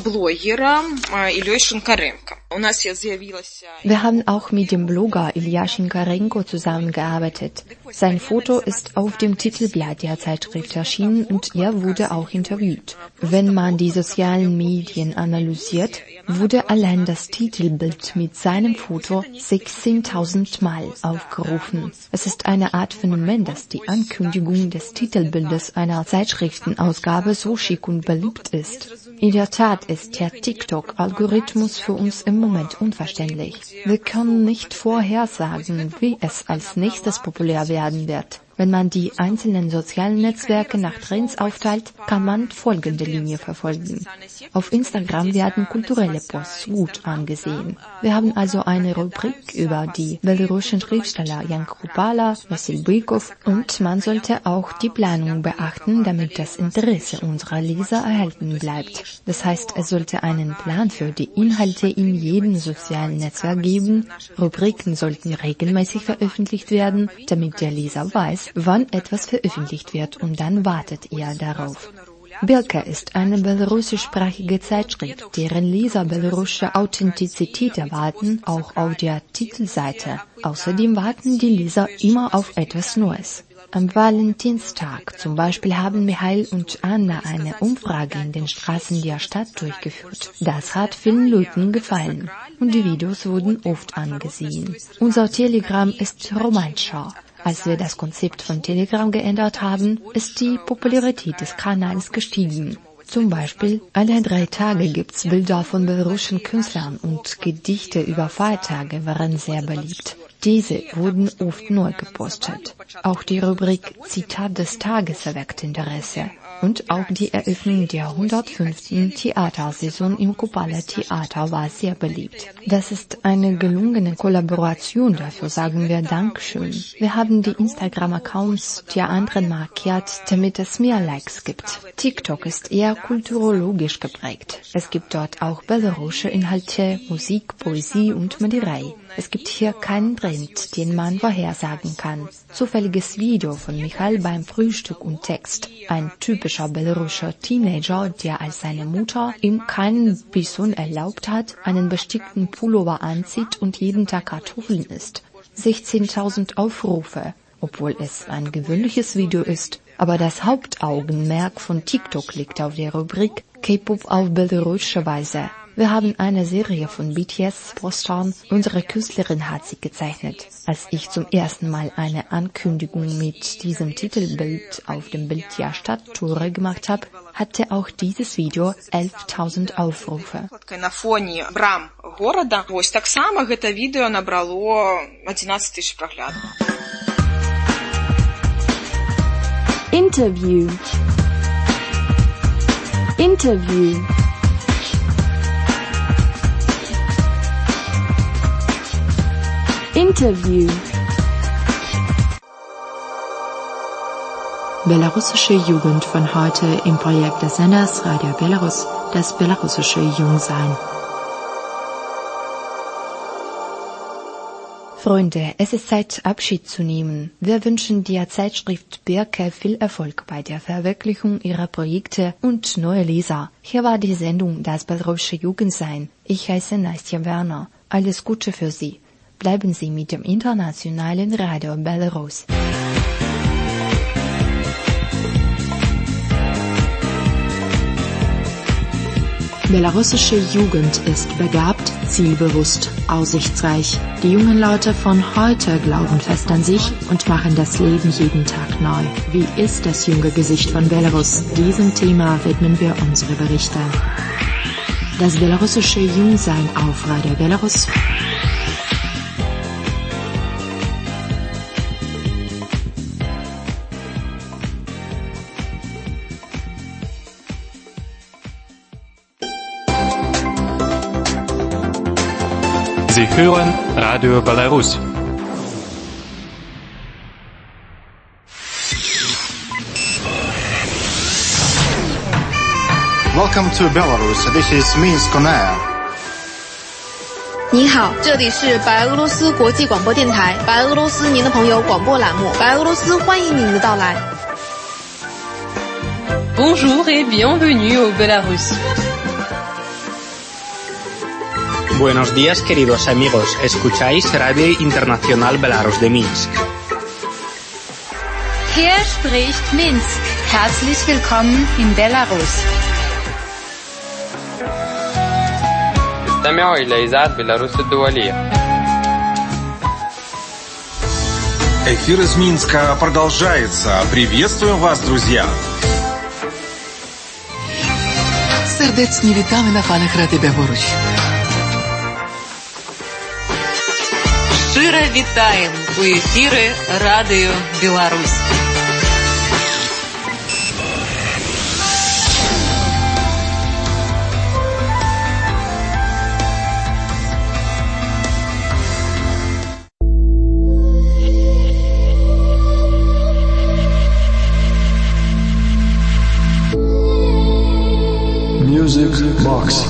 блогером Ильей Шинкаренко. У нас з'явилася... Wir haben auch mit dem Blogger Ilya Shinkarenko zusammengearbeitet. Sein Foto ist auf dem Titelblatt der Zeitschrift erschienen und er wurde auch interviewt. Wenn man die sozialen Medien analysiert, wurde allein das Titelbild mit seinem Foto sechzehntausend Mal aufgerufen. Es ist eine Art Phänomen, dass die Ankündigung des Titelbildes einer Zeitschriftenausgabe so schick und beliebt ist. In der Tat ist der TikTok-Algorithmus für uns im Moment unverständlich. Wir können nicht vorhersagen, wie es als nächstes populär werden wird. Wenn man die einzelnen sozialen Netzwerke nach Trends aufteilt, kann man folgende Linie verfolgen. Auf Instagram werden kulturelle Posts gut angesehen. Wir haben also eine Rubrik über die belarussischen Schriftsteller Jan Krupala, Vassil Bykov und man sollte auch die Planung beachten, damit das Interesse unserer Leser erhalten bleibt. Das heißt, es sollte einen Plan für die Inhalte in jedem sozialen Netzwerk geben. Rubriken sollten regelmäßig veröffentlicht werden, damit der Leser weiß, wann etwas veröffentlicht wird und dann wartet er darauf. Birke ist eine belarussischsprachige Zeitschrift, deren Leser belarussische Authentizität erwarten, auch auf der Titelseite. Außerdem warten die Leser immer auf etwas Neues. Am Valentinstag zum Beispiel haben Michael und Anna eine Umfrage in den Straßen der Stadt durchgeführt. Das hat vielen Leuten gefallen und die Videos wurden oft angesehen. Unser Telegram ist romantischer. Als wir das Konzept von Telegram geändert haben, ist die Popularität des Kanals gestiegen. Zum Beispiel, alle drei Tage gibt's Bilder von belarussischen Künstlern und Gedichte über Feiertage waren sehr beliebt. Diese wurden oft neu gepostet. Auch die Rubrik Zitat des Tages erweckt Interesse. Und auch die Eröffnung der hundertfünften Theatersaison im Kupala Theater war sehr beliebt. Das ist eine gelungene Kollaboration, dafür sagen wir Dankeschön. Wir haben die Instagram-Accounts der anderen markiert, damit es mehr Likes gibt. TikTok ist eher kulturologisch geprägt. Es gibt dort auch belarussische Inhalte, Musik, Poesie und Malerei. Es gibt hier keinen Trend, den man vorhersagen kann. Zufälliges Video von Michael beim Frühstück und Text. Ein typischer belarussischer Teenager, der als seine Mutter ihm keinen Bison erlaubt hat, einen bestickten Pullover anzieht und jeden Tag Kartoffeln isst. sechzehntausend Aufrufe, obwohl es ein gewöhnliches Video ist. Aber das Hauptaugenmerk von TikTok liegt auf der Rubrik K-Pop auf belarussische Weise. Wir haben eine Serie von B T S-Postern. Unsere Künstlerin hat sie gezeichnet. Als ich zum ersten Mal eine Ankündigung mit diesem Titelbild auf dem Bild der Stadttore gemacht habe, hatte auch dieses Video elftausend Aufrufe. На фоне брам города, ось так само гэта відео набрало одиннадцать тысяч праглядаў. Interview. Interview. Interview. Belarussische Jugend von heute im Projekt des Senders Radio Belarus, das belarussische Jungsein. Freunde, es ist Zeit, Abschied zu nehmen. Wir wünschen der Zeitschrift Birke viel Erfolg bei der Verwirklichung ihrer Projekte und neue Leser. Hier war die Sendung Das belarussische Jugendsein. Ich heiße Nastja Werner. Alles Gute für Sie. Bleiben Sie mit dem internationalen Radio Belarus. Belarussische Jugend ist begabt, zielbewusst, aussichtsreich. Die jungen Leute von heute glauben fest an sich und machen das Leben jeden Tag neu. Wie ist das junge Gesicht von Belarus? Diesem Thema widmen wir unsere Berichte. Das belarussische Jungsein auf Radio Belarus. Sie hören Radio Belarus. Welcome to Belarus. This is Minsk on Air. 你好，这里是白俄罗斯国际广播电台，白俄罗斯您的朋友广播栏目，白俄罗斯欢迎您的到来。 Bonjour et bienvenue au Belarus. Buenos días, queridos amigos. Escucháis Radio Internacional Belarus de Minsk. Hier spricht Minsk. Herzlich willkommen in Belarus. استمعوا إلى إذاعة بيلاروس الدولية. Эфир из Минска продолжается. Приветствуем вас, друзья. Serdecznie witamy na falach Radia Białoruś. Щиро вітаємо у ефірі Радіо Білорусь. Music Box.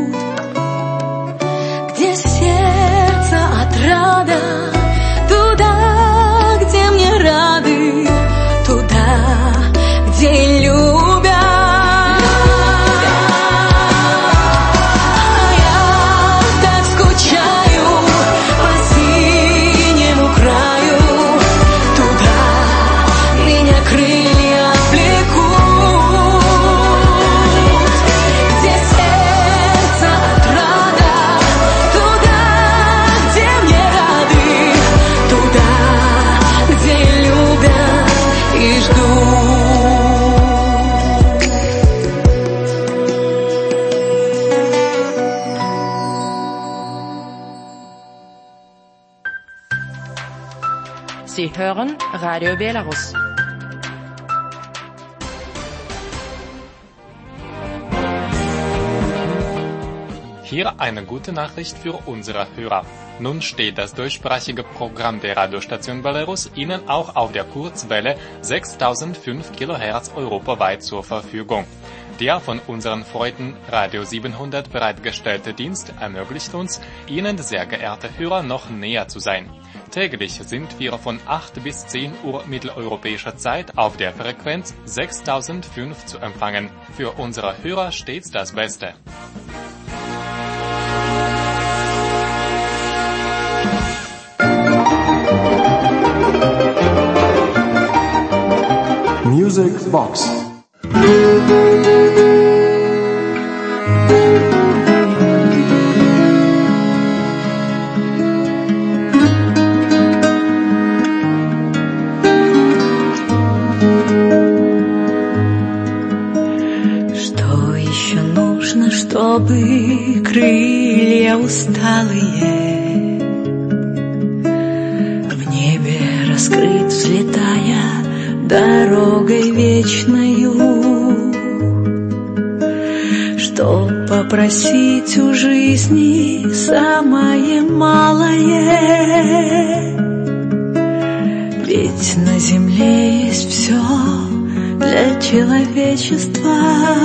Туда Sie hören Radio Belarus. Hier eine gute Nachricht für unsere Hörer. Nun steht das deutschsprachige Programm der Radiostation Belarus Ihnen auch auf der Kurzwelle sechstausendfünf Kilohertz europaweit zur Verfügung. Der von unseren Freunden Radio siebenhundert bereitgestellte Dienst ermöglicht uns, Ihnen, sehr geehrte Hörer, noch näher zu sein. Täglich sind wir von acht bis zehn Uhr mitteleuropäischer Zeit auf der Frequenz sechstausendfünf zu empfangen. Für unsere Hörer stets das Beste. Music Box. Что еще нужно, чтобы крылья усталые в небе раскрыть, взлетая дорогой вечною, что попросить у жизни самое малое, ведь на земле есть все для человечества,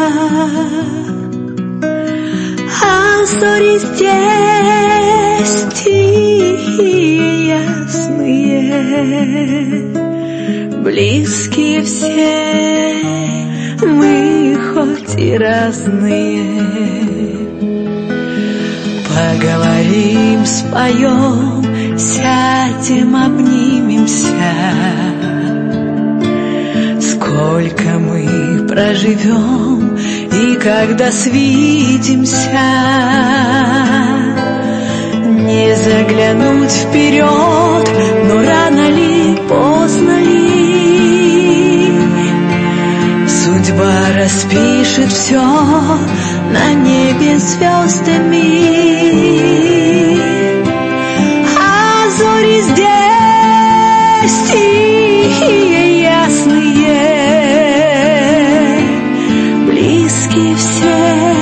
а зори здесь тихие, ясные, близкие все, мы хоть и разные. Поговорим, споем, сядем, обнимемся. Сколько мы проживем и когда свидимся, не заглянуть вперед, но рано ли, поздно ли судьба распишет все на небе звездами, а зори здесь тихие, ясные, близкие все,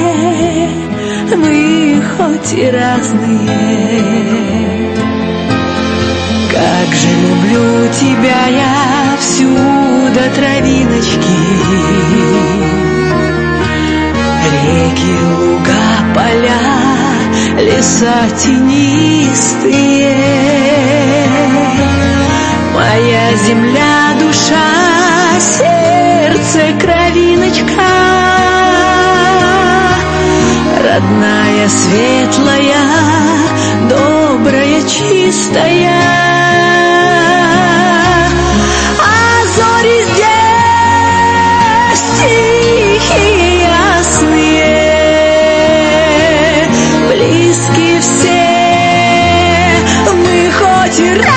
мы хоть и разные. Как же люблю тебя я всюду, травиночки, реки, луга, поля, леса тенистые. Моя земля, душа, сердце, кровиночка, родная, светлая, добрая, чистая. А зори здесь тихие, ясные, близкие все, мы хоть и